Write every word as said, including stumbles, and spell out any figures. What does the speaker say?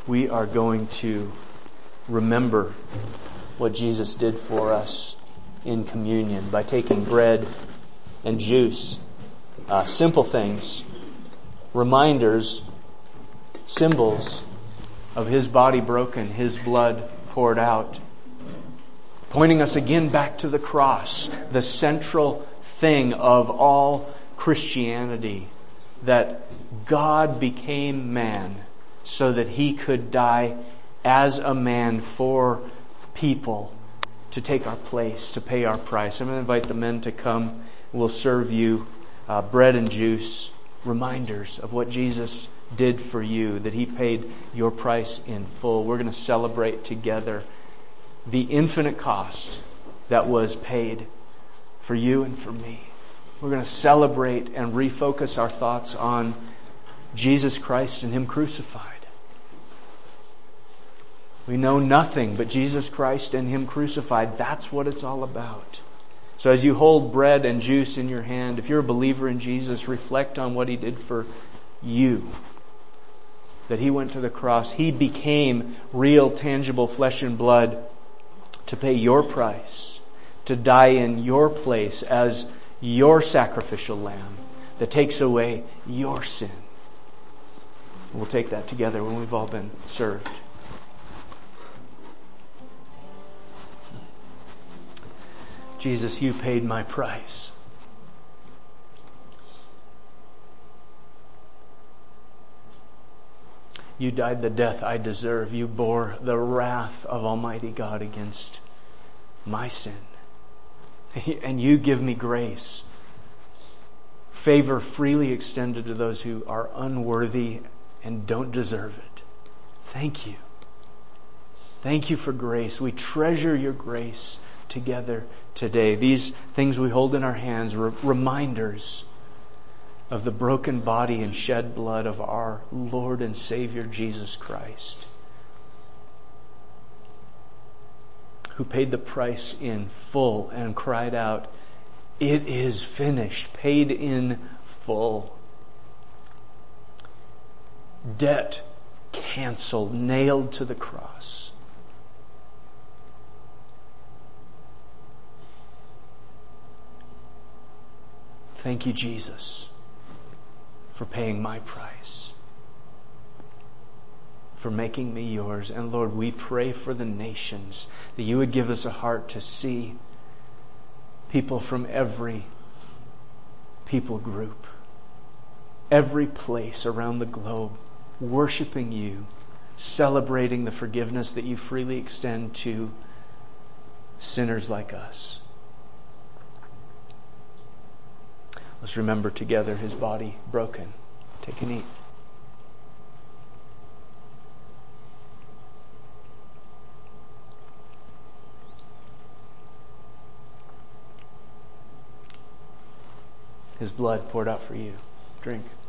we are going to remember what Jesus did for us in communion by taking bread and juice. Uh, simple things, reminders, symbols of His body broken, His blood poured out, pointing us again back to the cross, the central thing of all Christianity, that God became man so that He could die as a man for people to take our place, to pay our price. I'm going to invite the men to come. We'll serve you uh, bread and juice, reminders of what Jesus did for you, that He paid your price in full. We're going to celebrate together the infinite cost that was paid for you and for me. We're going to celebrate and refocus our thoughts on Jesus Christ and Him crucified. We know nothing but Jesus Christ and Him crucified. That's what it's all about. So as you hold bread and juice in your hand, if you're a believer in Jesus, reflect on what He did for you. That He went to the cross. He became real, tangible flesh and blood to pay your price, to die in your place as your sacrificial lamb that takes away your sin. We'll take that together when we've all been served. Jesus, You paid my price. You died the death I deserve. You bore the wrath of Almighty God against my sin. And You give me grace. Favor freely extended to those who are unworthy and don't deserve it. Thank You. Thank You for grace. We treasure Your grace together today. These things we hold in our hands, re- reminders of the broken body and shed blood of our Lord and Savior Jesus Christ, who paid the price in full and cried out, "It is finished," paid in full. Debt canceled, nailed to the cross. Thank You, Jesus, for paying my price, for making me Yours. And Lord, we pray for the nations, that You would give us a heart to see people from every people group, every place around the globe, worshiping You, celebrating the forgiveness that You freely extend to sinners like us. Let's remember together His body broken. Take and eat. His blood poured out for you. Drink.